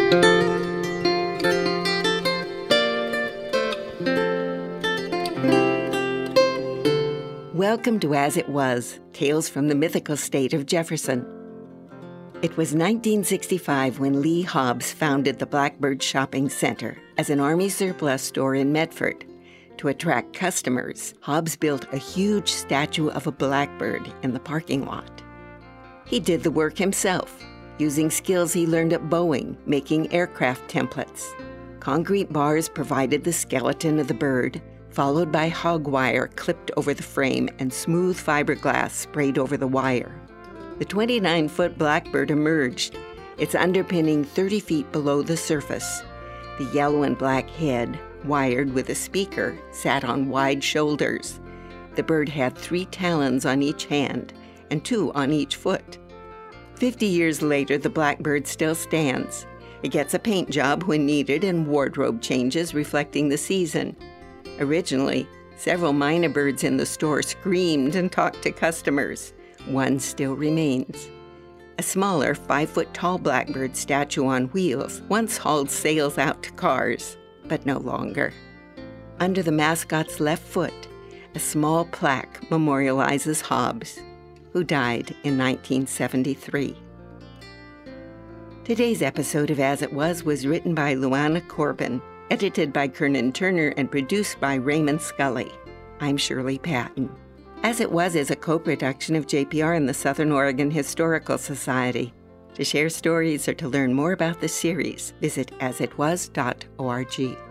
Welcome to As It Was, Tales from the Mythical State of Jefferson. It was 1965 when Lee Hobbs founded the Blackbird Shopping Center as an Army surplus store in Medford. To attract customers, Hobbs built a huge statue of a blackbird in the parking lot. He did the work himself, using skills he learned at Boeing, making aircraft templates. Concrete bars provided the skeleton of the bird, followed by hog wire clipped over the frame and smooth fiberglass sprayed over the wire. The 29-foot blackbird emerged, its underpinning 30 feet below the surface. The yellow and black head, wired with a speaker, sat on wide shoulders. The bird had 3 talons on each hand and 2 on each foot. 50 years later, the blackbird still stands. It gets a paint job when needed and wardrobe changes reflecting the season. Originally, several myna birds in the store screamed and talked to customers. One still remains. A smaller 5-foot-tall blackbird statue on wheels once hauled sales out to cars, but no longer. Under the mascot's left foot, a small plaque memorializes Hobbs, who died in 1973. Today's episode of As It Was written by Luana Corbin, edited by Kernan Turner, and produced by Raymond Scully. I'm Shirley Patton. As It Was is a co-production of JPR and the Southern Oregon Historical Society. To share stories or to learn more about the series, visit asitwas.org.